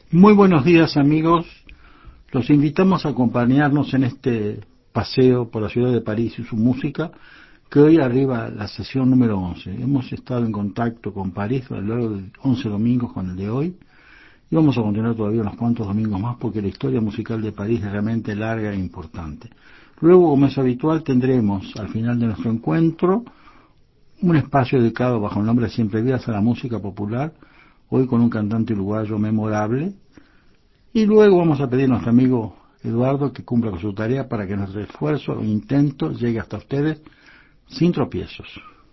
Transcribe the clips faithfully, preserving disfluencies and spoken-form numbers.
Muy buenos días, amigos. Los invitamos a acompañarnos en este paseo por la ciudad de París y su música, que hoy arriba la sesión número once. Hemos estado en contacto con París a lo largo de once domingos con el de hoy, y vamos a continuar todavía unos cuantos domingos más porque la historia musical de París es realmente larga e importante. Luego, como es habitual, tendremos al final de nuestro encuentro un espacio dedicado bajo el nombre de Siempre Vivas a la música popular, hoy con un cantante uruguayo memorable. Y luego vamos a pedir a nuestro amigo Eduardo que cumpla con su tarea para que nuestro esfuerzo e intento llegue hasta ustedes sin tropiezos.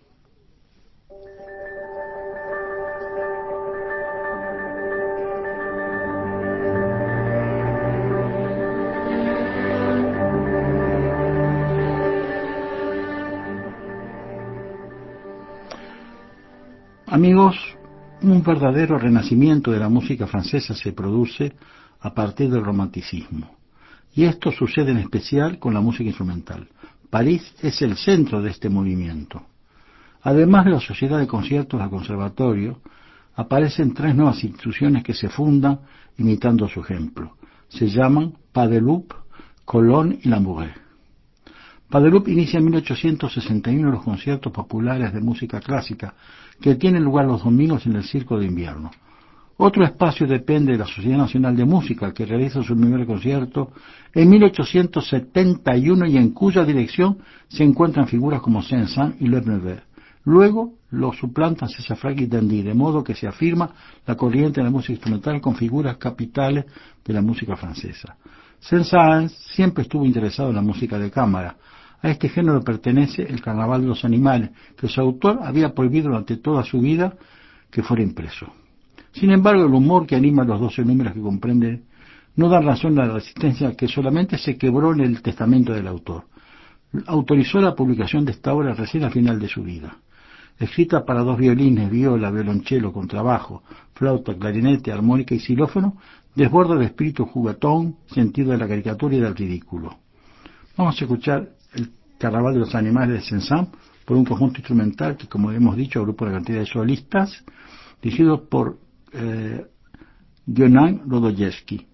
Amigos, un verdadero renacimiento de la música francesa se produce a partir del romanticismo. Y esto sucede en especial con la música instrumental. París es el centro de este movimiento. Además de la Sociedad de Conciertos del Conservatorio, aparecen tres nuevas instituciones que se fundan imitando su ejemplo. Se llaman Pas de Loup, Cologne y Lamoureux. Pas de Loup inicia en mil ochocientos sesenta y uno los conciertos populares de música clásica que tienen lugar los domingos en el Circo de Invierno. Otro espacio depende de la Sociedad Nacional de Música, que realiza su primer concierto en mil ochocientos setenta y uno y en cuya dirección se encuentran figuras como Saint-Saëns y Le Neveu. Luego lo suplantan César Franck y Dandy, de modo que se afirma la corriente de la música instrumental con figuras capitales de la música francesa. Saint-Saëns siempre estuvo interesado en la música de cámara. A este género pertenece el Carnaval de los Animales, que su autor había prohibido durante toda su vida que fuera impreso. Sin embargo, el humor que anima los doce números que comprende no da razón a la resistencia que solamente se quebró en el testamento del autor. Autorizó la publicación de esta obra recién al final de su vida. Escrita para dos violines, viola, violonchelo, contrabajo, flauta, clarinete, armónica y xilófono, desborda de espíritu juguetón, sentido de la caricatura y del ridículo. Vamos a escuchar el Carnaval de los Animales de Saint-Saëns por un conjunto instrumental que, como hemos dicho, agrupa una cantidad de solistas, dirigido por eh, Guénon Lodoyevsky.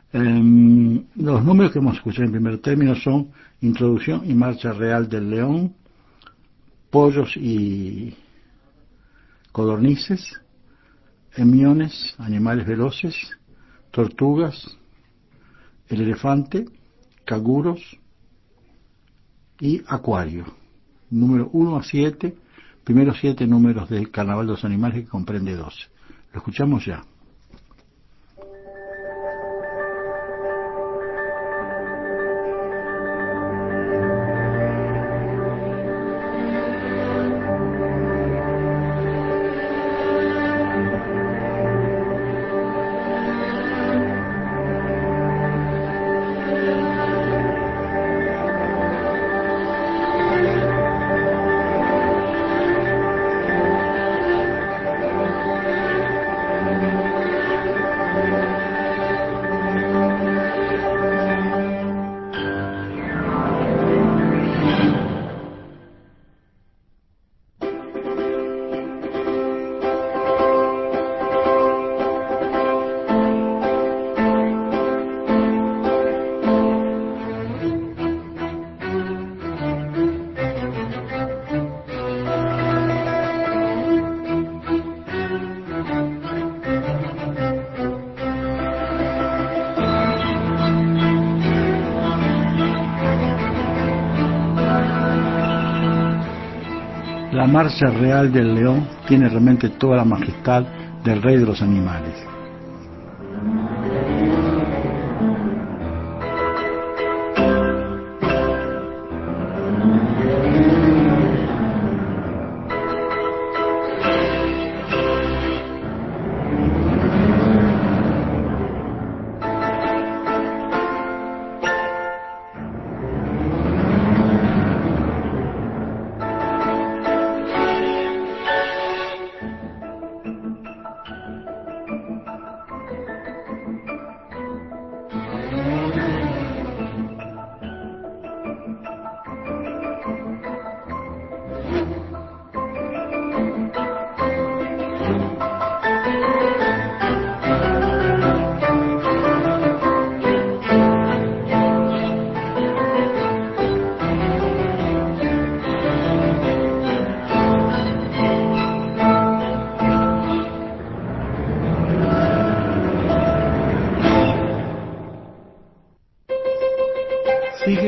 Eh, los números que hemos escuchado en primer término son Introducción y Marcha Real del León, Pollos y Codornices, Hemiones, Animales Veloces, Tortugas, El Elefante, Canguros y Acuario. Número uno a siete, primeros siete números del Carnaval de los Animales, que comprende doce. Lo escuchamos ya. La marcha real del león tiene realmente toda la majestad del rey de los animales.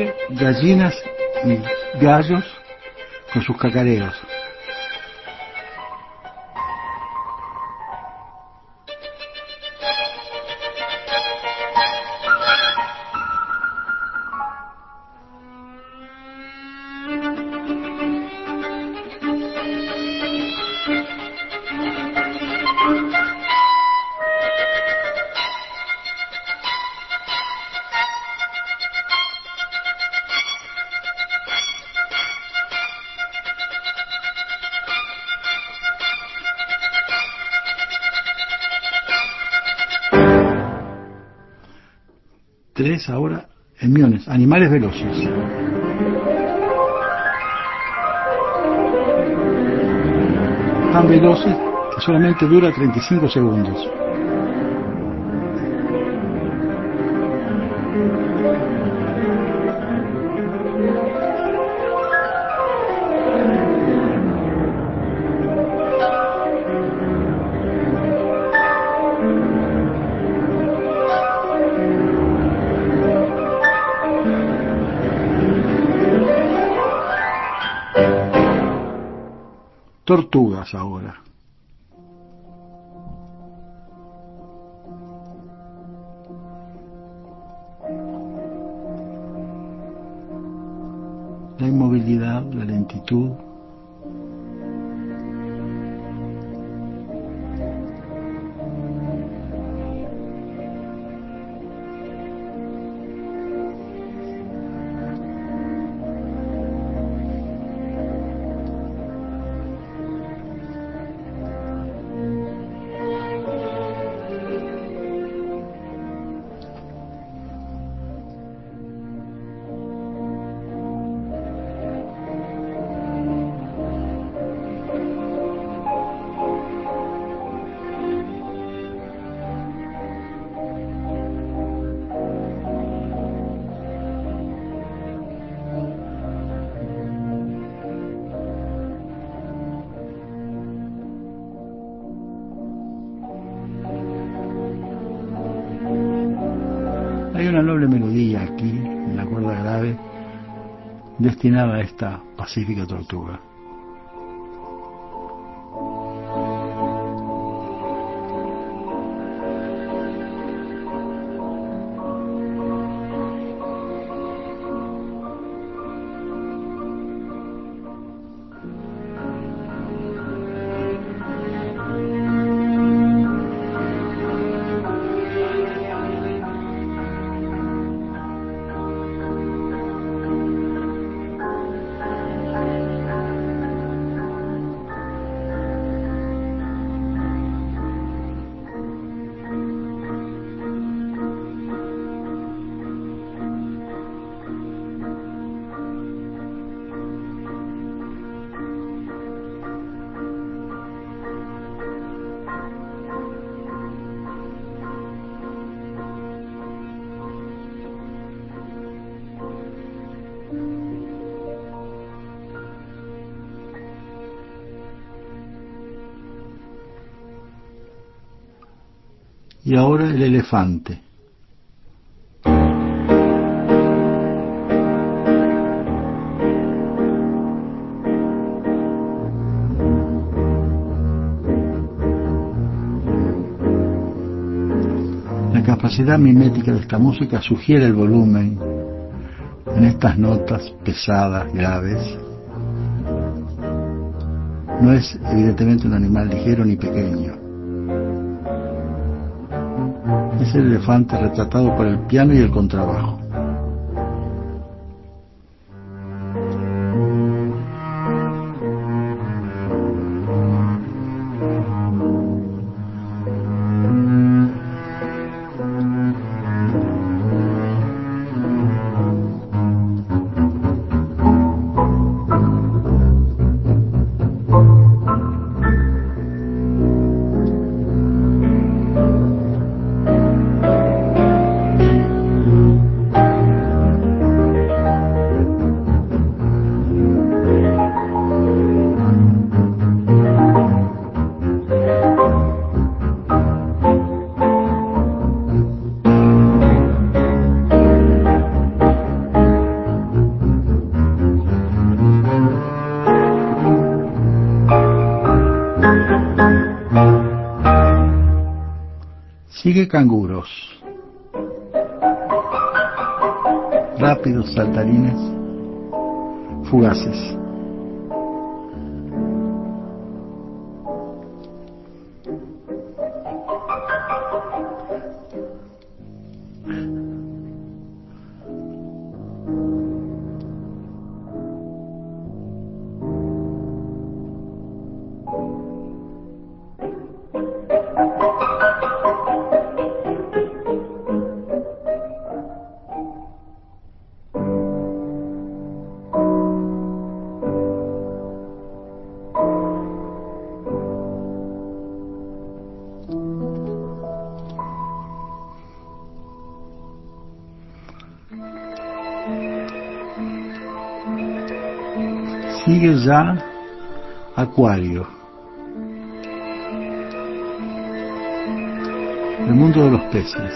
gallinas y gallos con sus cacareos. Tres ahora, hemiones, animales veloces. Tan veloces que solamente dura treinta y cinco segundos. Tortugas ahora. La inmovilidad, la lentitud. Hay una noble melodía aquí, en la cuerda grave, destinada a esta pacífica tortuga. Y ahora el elefante. La capacidad mimética de esta música sugiere el volumen en estas notas pesadas, graves. No es evidentemente un animal ligero ni pequeño. Es el elefante retratado por el piano y el contrabajo. Sigue canguros, rápidos, saltarines, fugaces. Sigue ya Acuario, el mundo de los peces.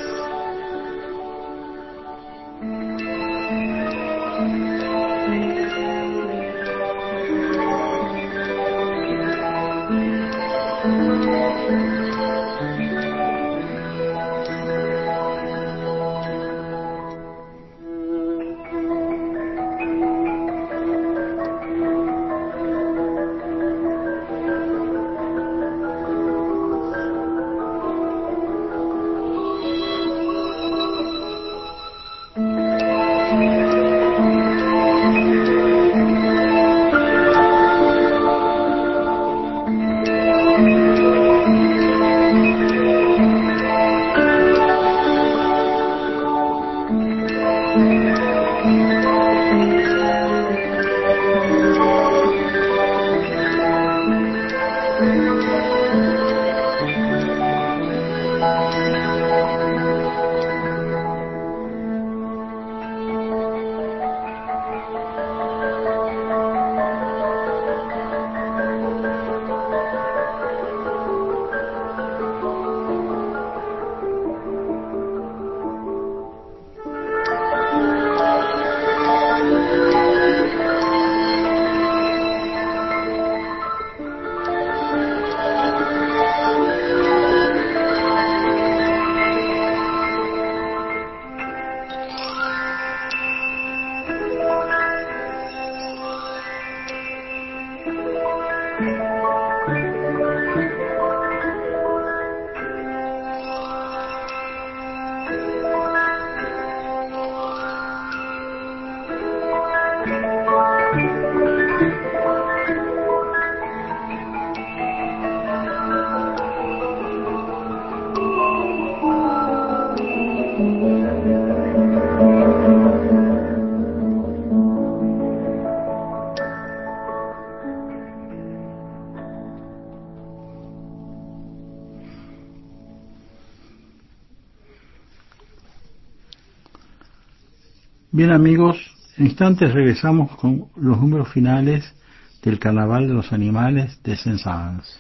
Bien amigos, en instantes regresamos con los números finales del Carnaval de los Animales de Saint-Saëns.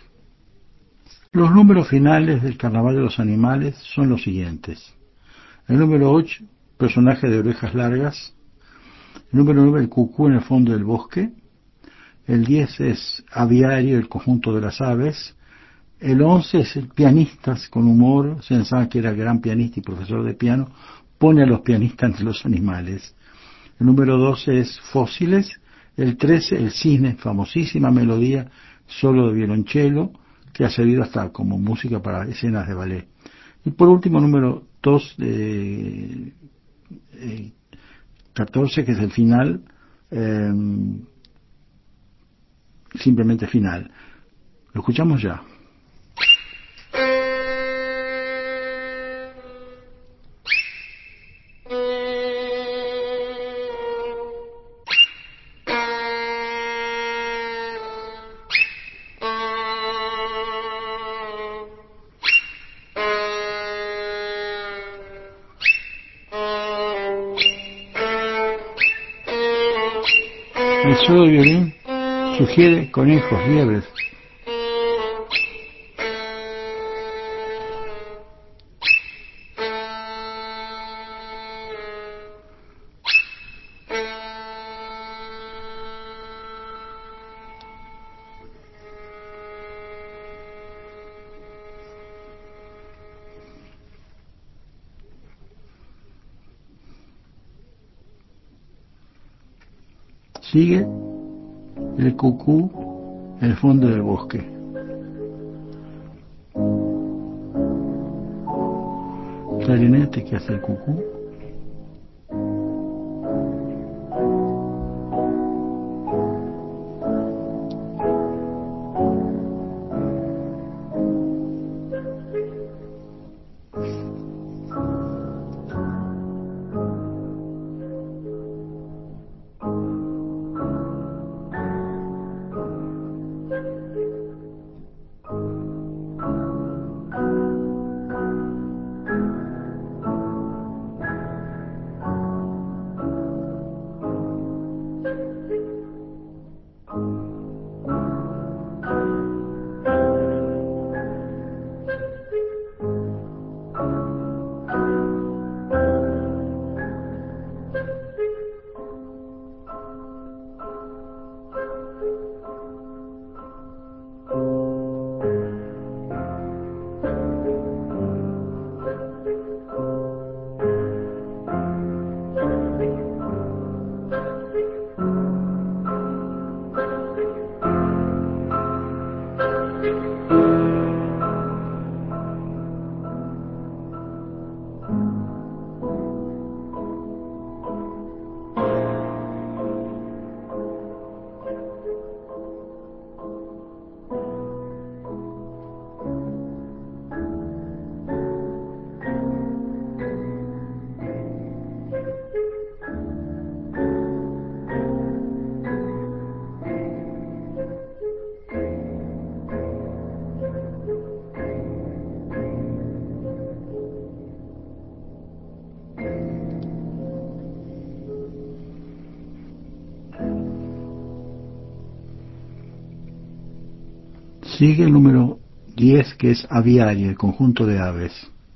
Los números finales del Carnaval de los Animales son los siguientes. El número ocho, personaje de orejas largas. El número nueve, el cucú en el fondo del bosque. El diez es aviario, el conjunto de las aves. El once es el pianistas con humor. Saint-Saëns, que era gran pianista y profesor de piano, pone a los pianistas entre los animales. El número doce es fósiles. El trece, el cisne, famosísima melodía solo de violonchelo que ha servido hasta como música para escenas de ballet. Y por último, número dos, eh, eh, catorce, que es el final, eh, simplemente final. Lo escuchamos ya. El solo de violín sugiere conejos, liebres. Sigue el cucú en el fondo del bosque. Clarinete que hace el cucú. Sigue el número diez, que es aviaria, el conjunto de aves.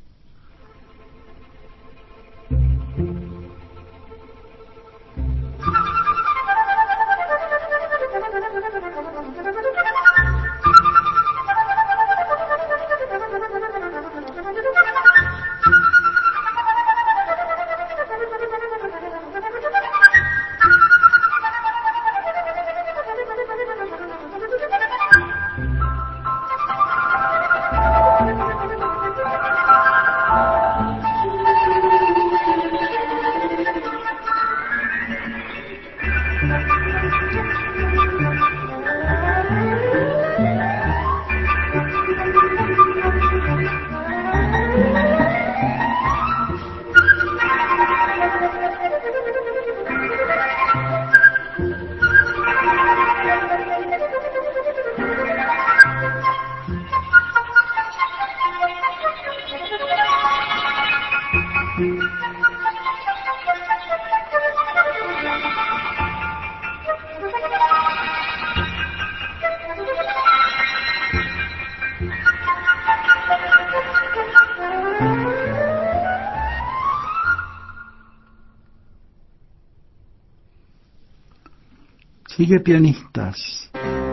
Sigue pianistas.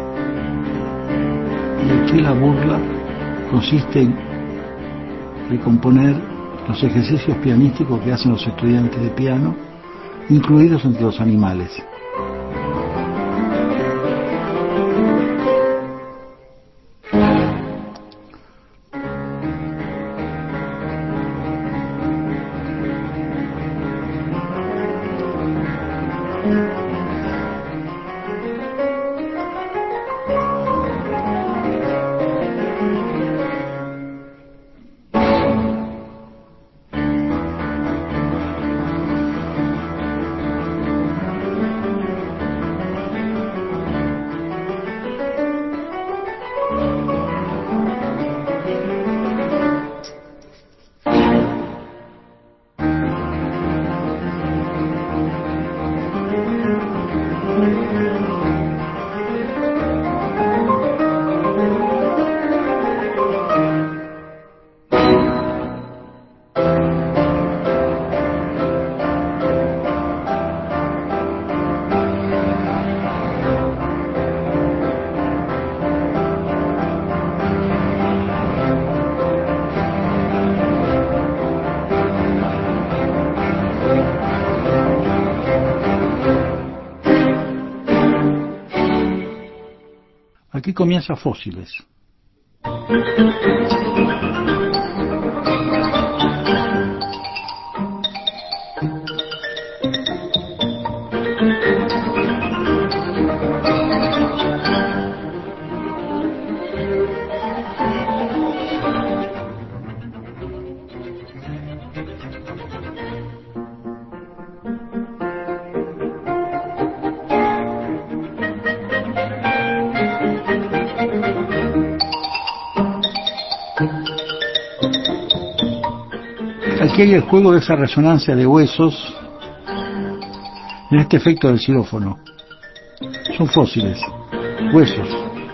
Y aquí la burla consiste en recomponer los ejercicios pianísticos que hacen los estudiantes de piano, incluidos entre los animales. Aquí comienza Fósiles. Aquí hay el juego de esa resonancia de huesos en este efecto del xilófono. Son fósiles, huesos.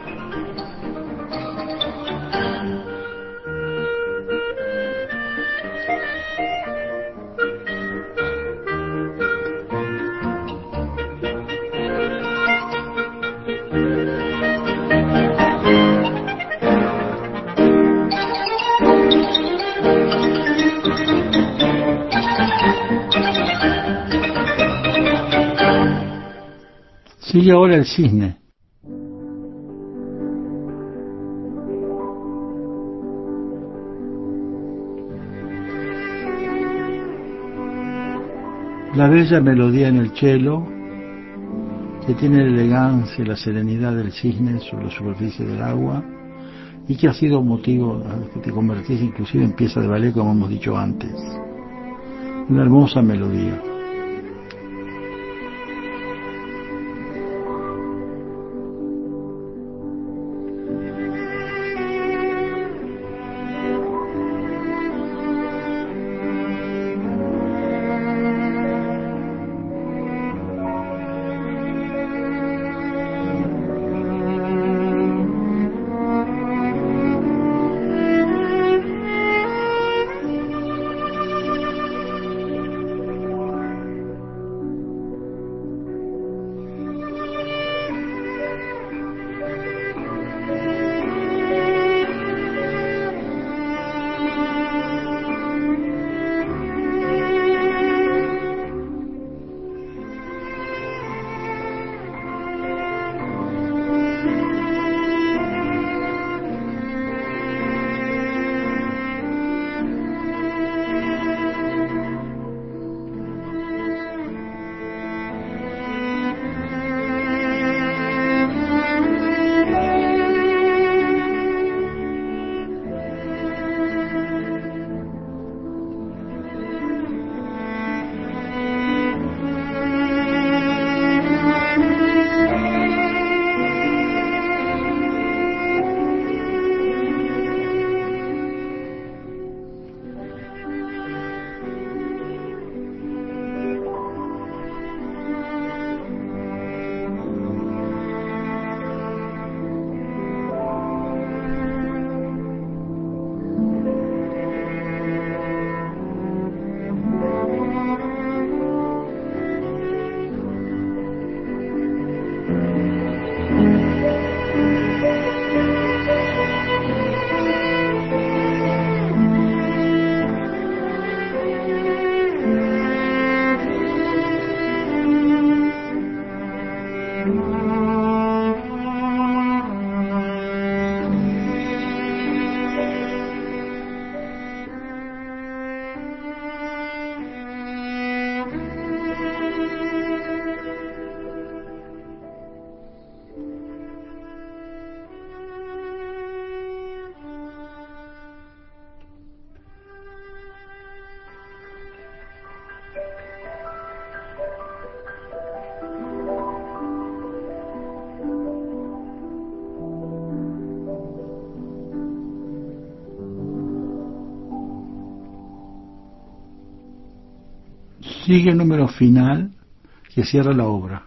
Sigue ahora el cisne. La bella melodía en el cello, que tiene la elegancia y la serenidad del cisne sobre la superficie del agua, y que ha sido motivo a que te convertís inclusive en pieza de ballet, como hemos dicho antes. Una hermosa melodía. Sigue el número final que cierra la obra.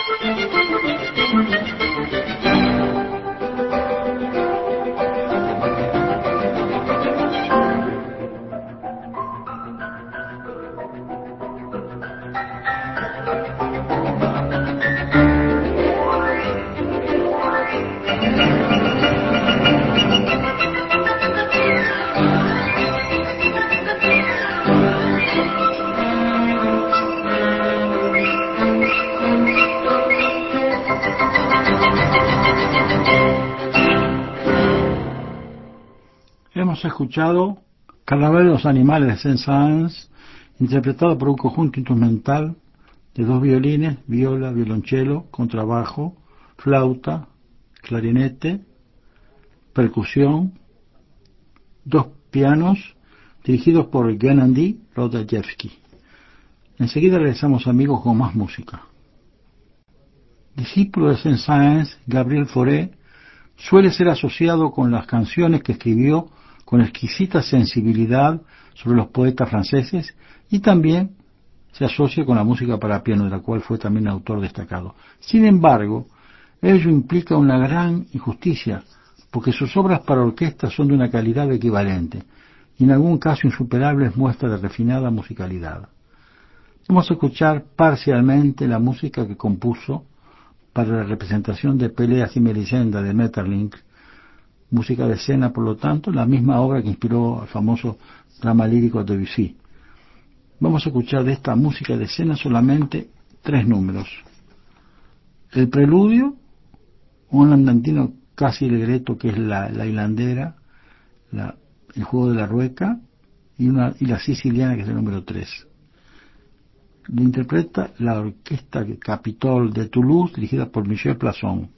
Hemos escuchado Carnaval de los Animales de Saint-Saëns, interpretado por un conjunto instrumental de dos violines, viola, violonchelo, contrabajo, flauta, clarinete, percusión, dos pianos, dirigidos por Gennady Rodayevsky. Enseguida regresamos, amigos, con más música. Discípulo de Saint-Saëns, Gabriel Fauré suele ser asociado con las canciones que escribió con exquisita sensibilidad sobre los poetas franceses, y también se asocia con la música para piano, de la cual fue también autor destacado. Sin embargo, ello implica una gran injusticia, porque sus obras para orquesta son de una calidad equivalente, y en algún caso insuperables muestras de refinada musicalidad. Vamos a escuchar parcialmente la música que compuso para la representación de Peleas y Melisenda de Maeterlinck, música de escena, por lo tanto, la misma obra que inspiró al famoso drama lírico de Debussy. Vamos a escuchar de esta música de escena solamente tres números. El preludio, un andantino casi allegretto, que es la, la hilandera, la, el juego de la rueca, y, una, y la siciliana, que es el número tres. Lo interpreta la Orquesta Capitol de Toulouse, dirigida por Michel Plasson.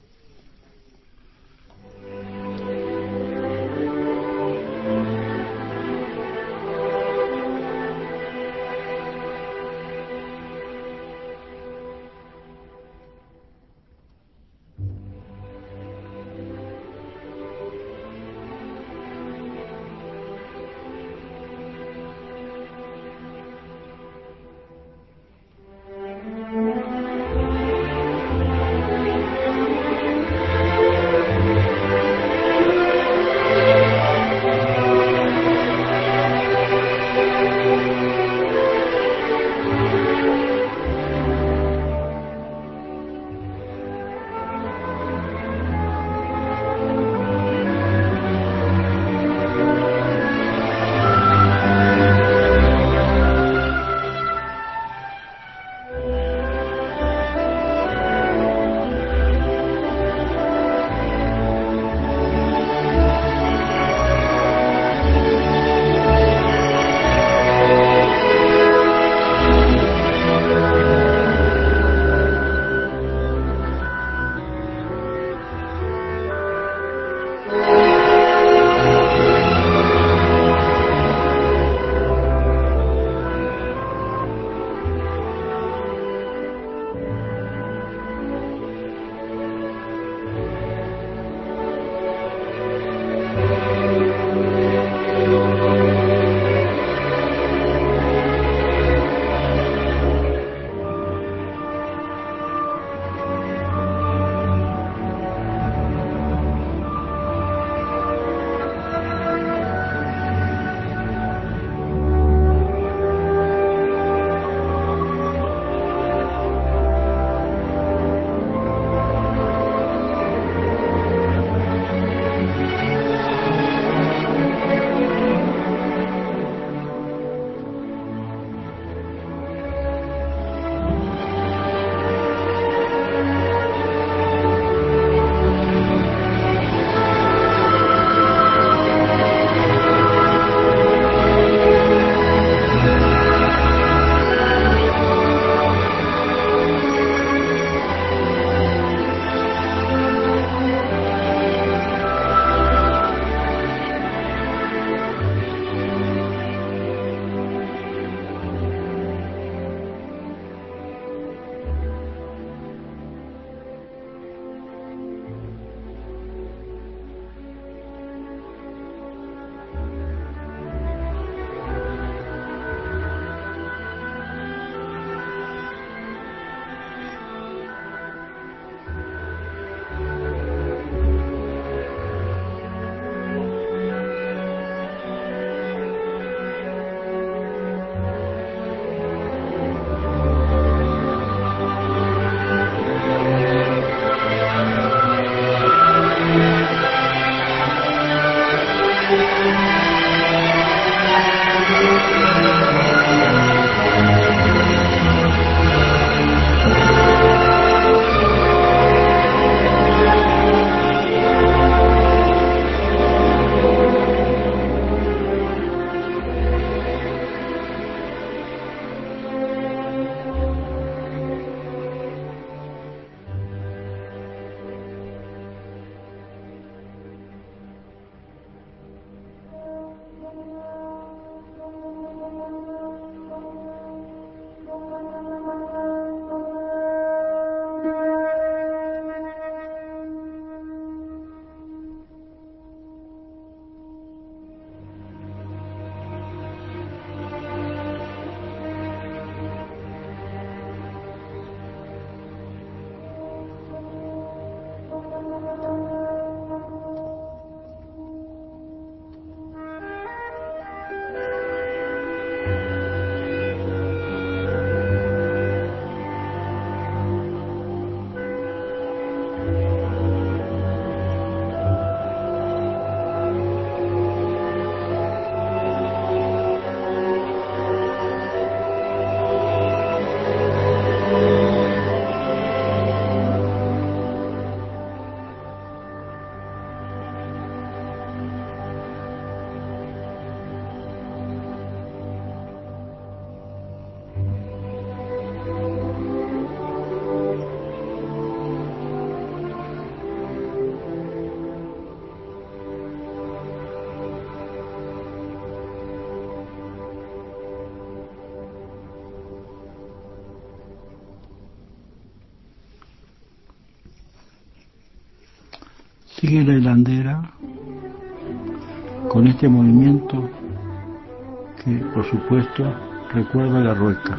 Sigue la hilandera con este movimiento que, por supuesto, recuerda la rueca.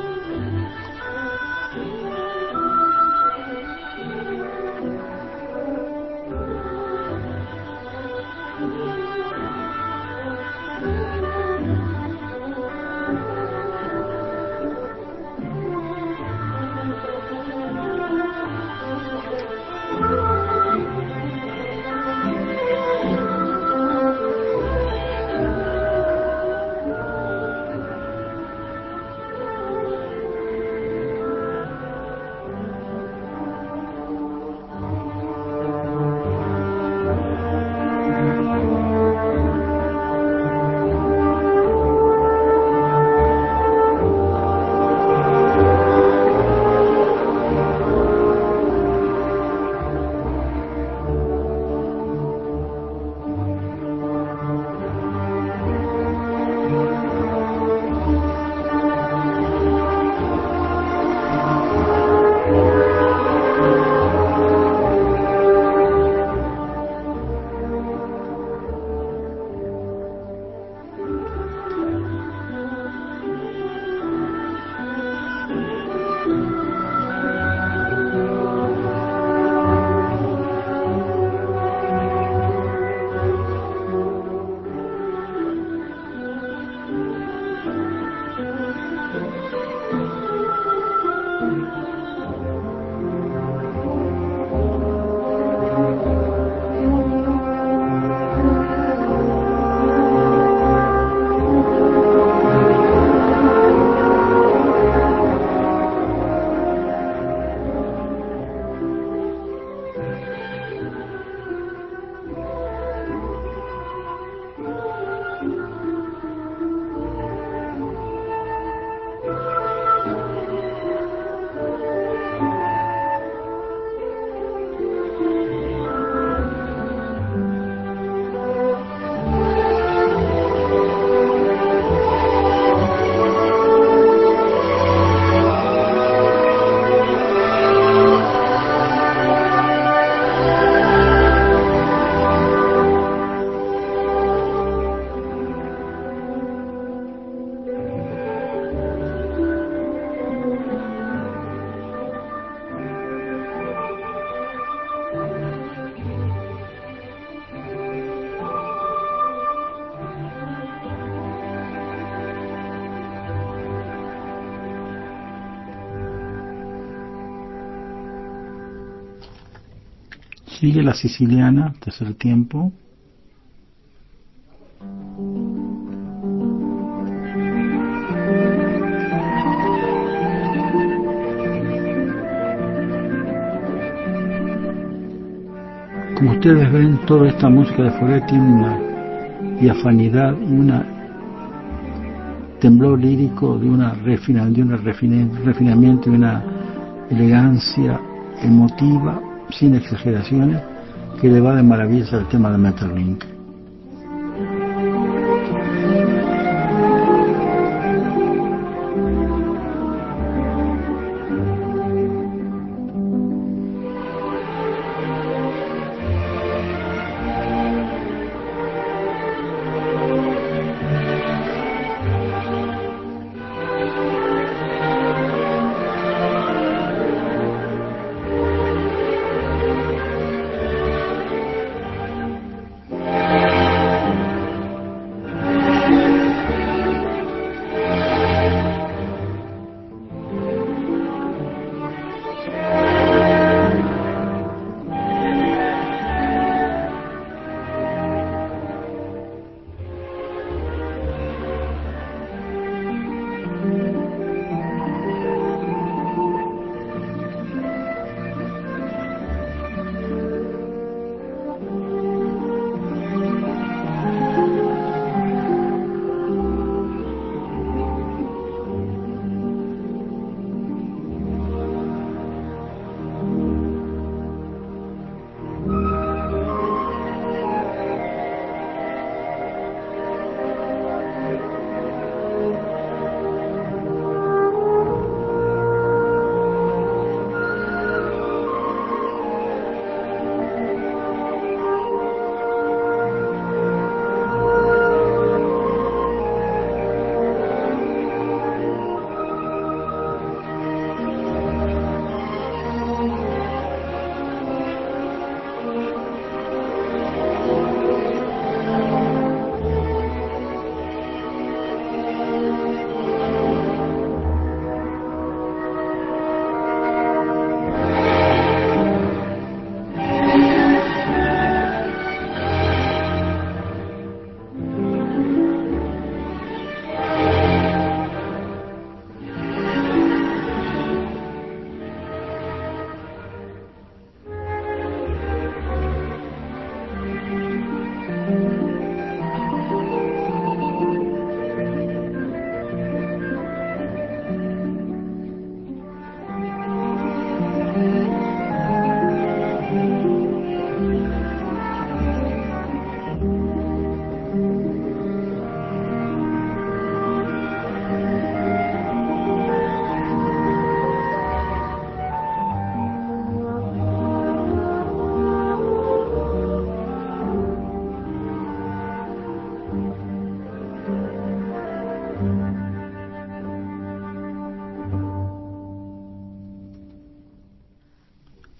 Sigue la siciliana, tercer tiempo. Como ustedes ven, toda esta música de Fauré tiene una diafanidad y una temblor lírico, de una refina, de un refinamiento y una elegancia emotiva, sin exageraciones, que le va de maravillas al tema de Maeterlinck.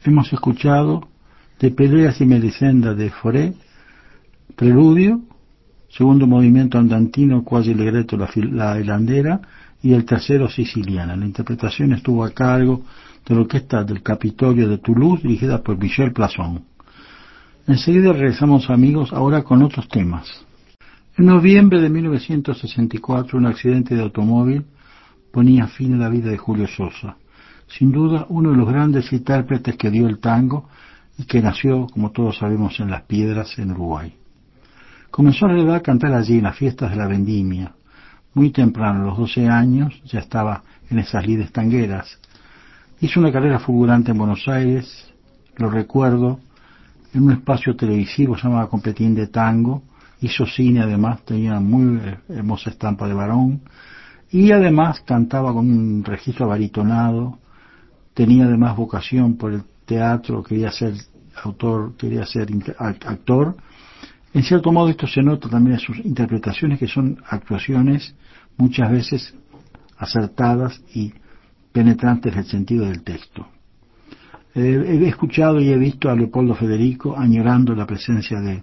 Hemos escuchado de Peleas y Melisenda de Fauré, Preludio, segundo movimiento andantino quasi allegretto la, la hilandera y el tercero siciliana. La interpretación estuvo a cargo de la orquesta del Capitolio de Toulouse dirigida por Michel Plasson. Enseguida regresamos, amigos, ahora con otros temas. En noviembre de mil novecientos sesenta y cuatro un accidente de automóvil ponía fin a la vida de Julio Sosa, sin duda uno de los grandes intérpretes que dio el tango y que nació, como todos sabemos, en Las Piedras, en Uruguay. Comenzó a la edad a cantar allí en las fiestas de la vendimia. Muy temprano, a los doce años, ya estaba en esas lides tangueras. Hizo una carrera fulgurante en Buenos Aires, lo recuerdo, en un espacio televisivo llamado Competín de Tango. Hizo cine, además, tenía muy hermosa estampa de varón, y además cantaba con un registro baritonado, tenía además vocación por el teatro, quería ser autor, quería ser actor. En cierto modo esto se nota también en sus interpretaciones, que son actuaciones muchas veces acertadas y penetrantes del sentido del texto. Eh, he escuchado y he visto a Leopoldo Federico añorando la presencia de,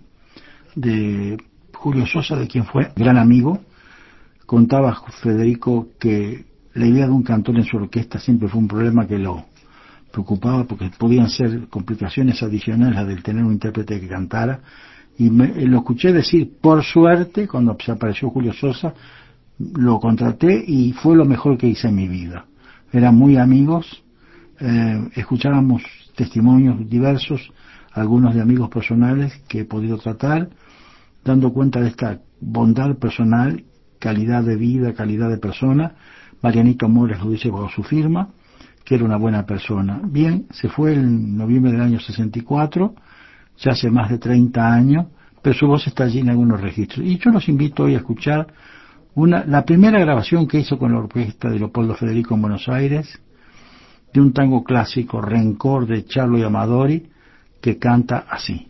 de Julio Sosa, de quien fue gran amigo. Contaba Federico que la idea de un cantor en su orquesta siempre fue un problema que lo preocupaba, porque podían ser complicaciones adicionales a del tener un intérprete que cantara. Y me, lo escuché decir, por suerte, cuando se apareció Julio Sosa, lo contraté y fue lo mejor que hice en mi vida. Eran muy amigos, eh, escuchábamos testimonios diversos, algunos de amigos personales que he podido tratar, dando cuenta de esta bondad personal, calidad de vida, calidad de persona. Marianito Mores lo dice bajo su firma, que era una buena persona. Bien, se fue en noviembre del año sesenta y cuatro, ya hace más de treinta años, pero su voz está allí en algunos registros. Y yo los invito hoy a escuchar una, la primera grabación que hizo con la orquesta de Leopoldo Federico en Buenos Aires, de un tango clásico, Rencor, de Charlo y Amadori, que canta así.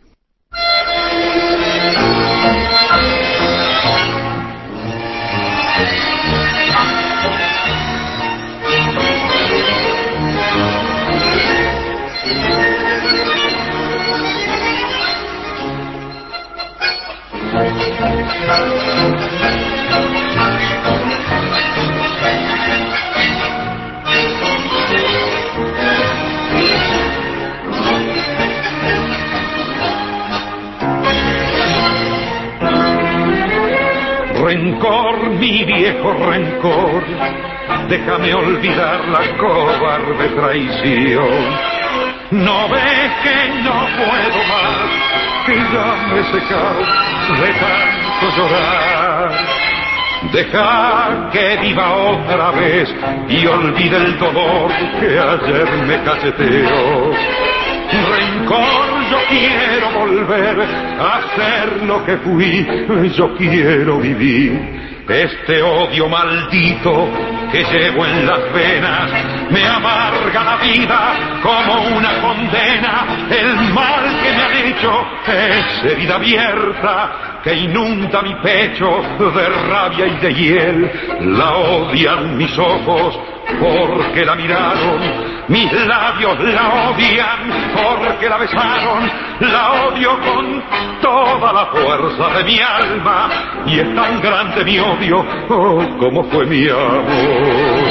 Rencor, mi viejo rencor, déjame olvidar la cobarde traición. No ves que no puedo más, que ya me he secado de tanto llorar. Deja que viva otra vez y olvide el dolor que ayer me cacheteó. Rencor, yo quiero volver a ser lo que fui, yo quiero vivir. Este odio maldito que llevo en las venas me amarga la vida como una condena. El mal que me han hecho es herida abierta que inunda mi pecho de rabia y de hiel. La odian mis ojos porque la miraron, mis labios la odian porque la besaron. La odio con toda la fuerza de mi alma y es tan grande mi odio, oh, como fue mi amor.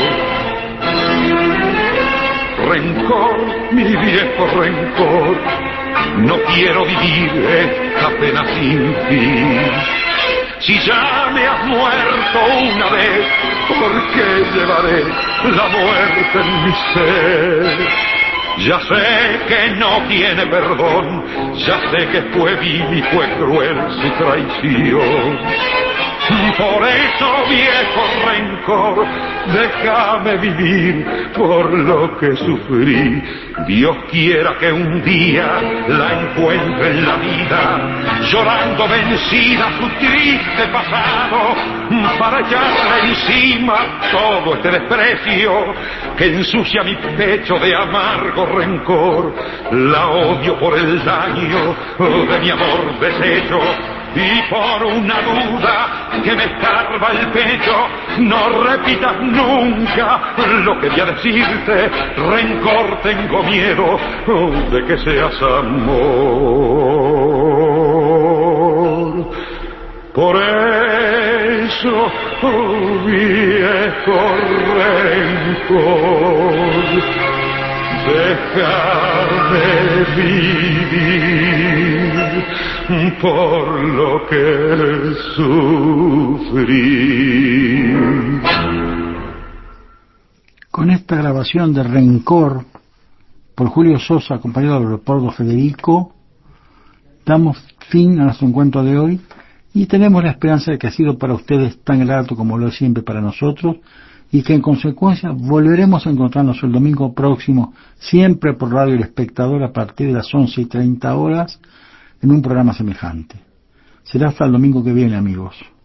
Rencor, mi viejo rencor, no quiero vivir esta pena sin fin. Si ya me has muerto una vez, ¿por qué llevaré la muerte en mi ser? Ya sé que no tiene perdón, ya sé que fue vil y fue cruel su traición. Por eso, viejo rencor, déjame vivir por lo que sufrí. Dios quiera que un día la encuentre en la vida, llorando vencida su triste pasado, para echarle encima todo este desprecio que ensucia mi pecho de amargo rencor. La odio por el daño de mi amor deshecho. Y por una duda que me escarba el pecho, no repitas nunca lo que voy a decirte. Rencor, tengo miedo de que seas amor. Por eso, oh, viejo rencor, déjame vivir por lo que sufrí. Con esta grabación de Rencor por Julio Sosa, acompañado de Leopoldo Federico, damos fin a nuestro encuentro de hoy y tenemos la esperanza de que ha sido para ustedes tan grato como lo es siempre para nosotros, y que en consecuencia volveremos a encontrarnos el domingo próximo, siempre por Radio El Espectador, a partir de las once y treinta horas, en un programa semejante. Será hasta el domingo que viene, amigos.